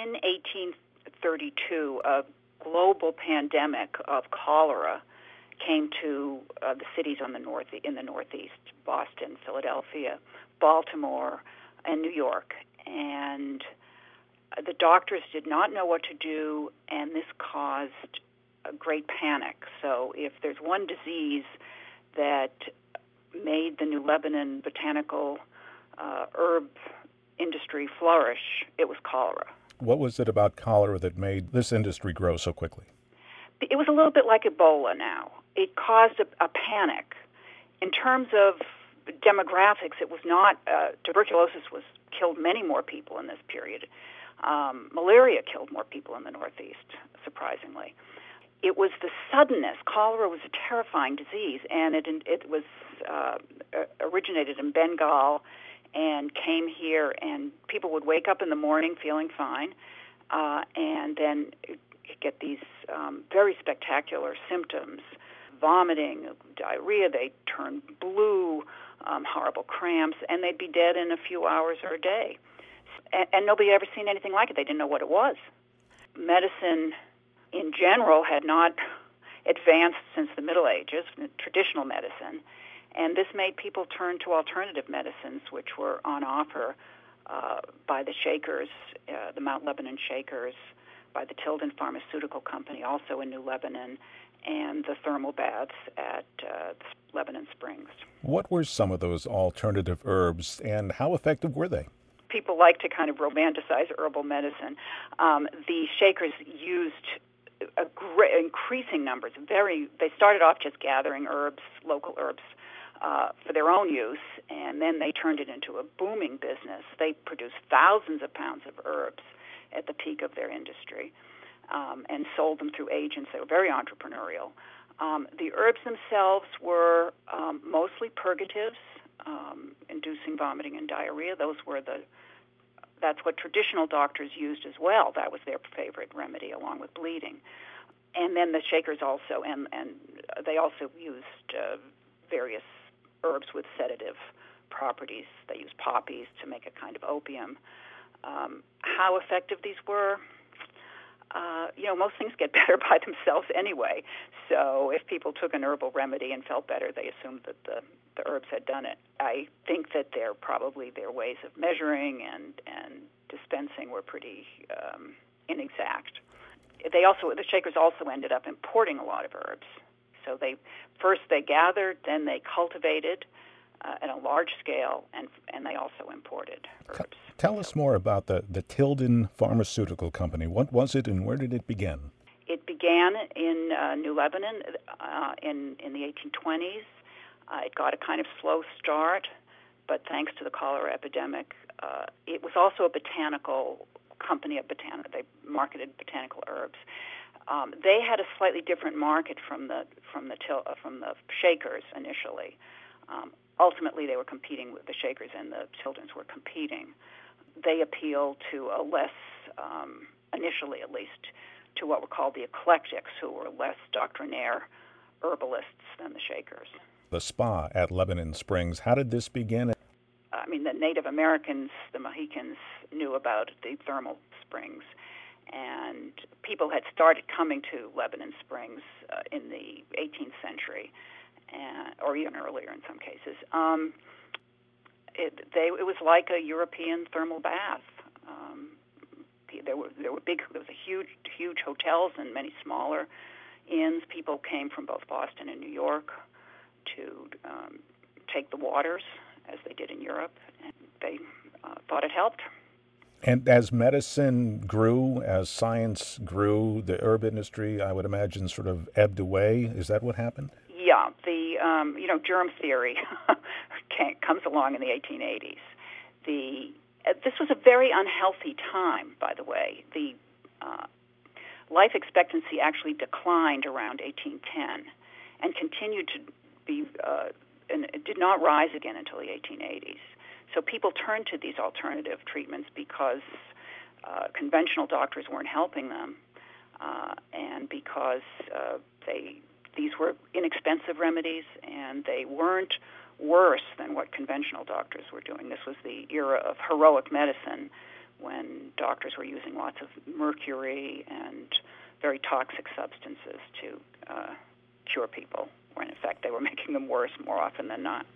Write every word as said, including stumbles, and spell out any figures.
in eighteen thirty-two, a global pandemic of cholera came to uh, the cities on the north in the Northeast: Boston, Philadelphia, Baltimore, and New York. And the doctors did not know what to do, and this caused a great panic. So if there's one disease that made the New Lebanon botanical uh, herb industry flourish, it was cholera. What was it about cholera that made this industry grow so quickly? It was a little bit like Ebola now. It caused a, a panic. In terms of demographics, it was not, uh, tuberculosis was killed many more people in this period. Um, malaria killed more people in the Northeast, surprisingly. It was the suddenness. Cholera was a terrifying disease, and it it was uh, originated in Bengal and came here, and people would wake up in the morning feeling fine, uh, and then get these um, very spectacular symptoms: vomiting, diarrhea, they'd turn blue, um, horrible cramps, and they'd be dead in a few hours or a day. And, and nobody had ever seen anything like it. They didn't know what it was. Medicine in general had not advanced since the Middle Ages, traditional medicine, and this made people turn to alternative medicines, which were on offer uh, by the Shakers, uh, the Mount Lebanon Shakers, by the Tilden Pharmaceutical Company, also in New Lebanon, and the thermal baths at uh, Lebanon Springs. What were some of those alternative herbs, and how effective were they? People like to kind of romanticize herbal medicine. Um, the Shakers used a great, increasing numbers. Very, they started off just gathering herbs, local herbs, uh, for their own use, and then they turned it into a booming business. They produced thousands of pounds of herbs at the peak of their industry, um, and sold them through agents. They were very entrepreneurial. Um, the herbs themselves were um, mostly purgatives, um, inducing vomiting and diarrhea. Those were the That's what traditional doctors used as well. That was their favorite remedy, along with bleeding. And then the Shakers also, and, and they also used uh, various herbs with sedative properties. They used poppies to make a kind of opium. Um, how effective these were, uh, you know, most things get better by themselves anyway. So if people took an herbal remedy and felt better, they assumed that the, the herbs had done it. I think that they're probably their ways of measuring and, and dispensing were pretty um, inexact. They also, the Shakers also ended up importing a lot of herbs. So they first they gathered, then they cultivated uh, at a large scale, and and they also imported herbs. Tell us more about the, the Tilden Pharmaceutical Company. What was it, and where did it begin? It began in uh, New Lebanon uh, in, in the eighteen twenties. Uh, it got a kind of slow start, but thanks to the cholera epidemic, uh, it was also a botanical company. Of botan- they marketed botanical herbs. Um, they had a slightly different market from the from the til- uh, from the Shakers initially. Um, ultimately, they were competing with the Shakers, and the Tildens were competing. They appealed to a less, um, initially at least, to what were called the eclectics, who were less doctrinaire herbalists than the Shakers. The spa at Lebanon Springs, how did this begin? I mean, the Native Americans, the Mohicans, knew about the thermal springs, and people had started coming to Lebanon Springs uh, in the eighteenth century, and, or even earlier in some cases. Um, it, they, it was like a European thermal bath. Um, there were there were big. There was a huge, huge hotels and many smaller inns. People came from both Boston and New York to um, take the waters, as they did in Europe, and they uh, thought it helped. And as medicine grew, as science grew, the herb industry, I would imagine, sort of ebbed away. Is that what happened? Yeah, the um, you know germ theory came, comes along in the eighteen eighties. The uh, this was a very unhealthy time, by the way. The uh, life expectancy actually declined around eighteen ten, and continued to be, uh, and it did not rise again until the eighteen eighties. So people turned to these alternative treatments because uh, conventional doctors weren't helping them, uh, and because uh, they these were inexpensive remedies, and they weren't worse than what conventional doctors were doing. This was the era of heroic medicine, when doctors were using lots of mercury and very toxic substances to uh, cure people, when in fact they were making them worse more often than not.